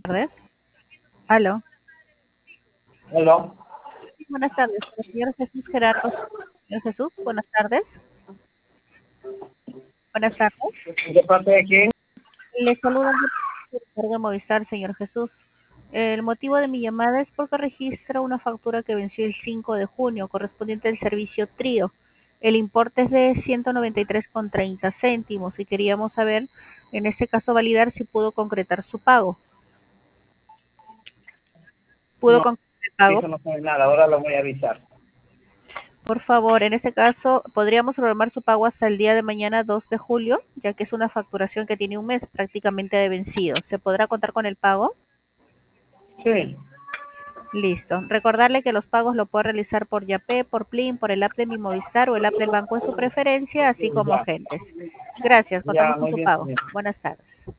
tardes. Aló. Hola, Buenas tardes, el señor Jesús Gerardo. Señor Jesús, buenas tardes. Buenas tardes. ¿de parte de quién? Le saludo de Carga Movistar, señor Jesús. El motivo de mi llamada es porque registra una factura que venció el 5 de junio, correspondiente al servicio Trío. El importe es de 193,30 céntimos y queríamos saber, en este caso, validar si pudo concretar su pago. ¿Pudo No, concretar el pago? eso no sabe nada, ahora lo voy a avisar. Por favor, en este caso, podríamos programar su pago hasta el día de mañana 2 de julio, ya que es una facturación que tiene un mes prácticamente de vencido. ¿Se podrá contar con el pago? Sí, Listo. Recordarle que los pagos lo puede realizar por Yape, por Plin, por el app de Mi Movistar o el app del banco de su preferencia, así como ya, agentes. Gracias. ya, Contamos con muy su bien, pago. señor. Buenas tardes.